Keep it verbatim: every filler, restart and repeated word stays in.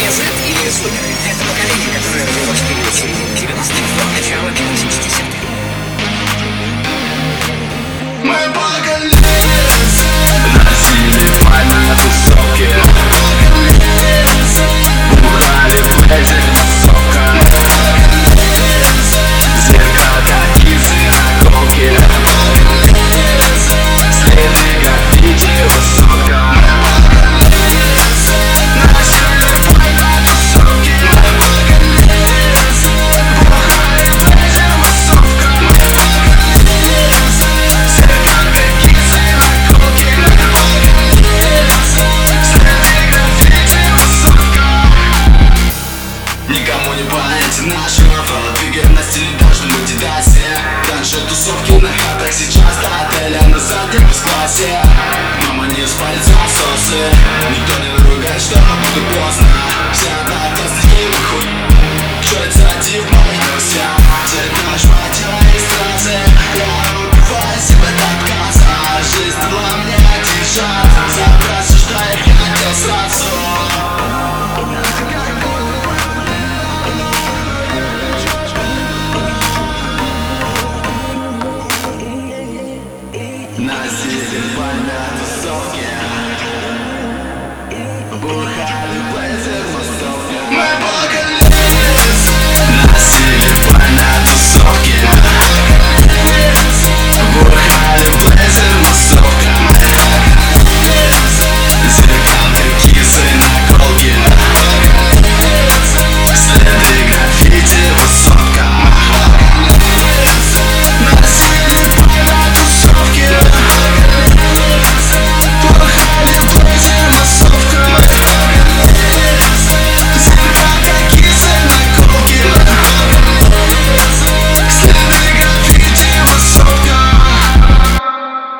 поколение Z или зумеры. Это поколение, которое родилось в период середины девяностых до начала восьмидесятых. Мы поколение носили паль на тусовке, бухали плеже массовка, зеркало кизы на голке, следы граффити высотка. Никому не понять нашего фоллопигер на стиле должны быть и дасе. Раньше тусовки на хатах, сейчас до отеля на заднем классе. Мама, не спалит засосы, никто не ругает, что буду поздно. Все одноклассники выходят, что это за тип в моих новостях. Цель наш мотива и стразы, я убиваю себя до отказа. Жизнь дала мне один шанс, забрать все, что я хотел сразу. Носили паль на тусовке, бухали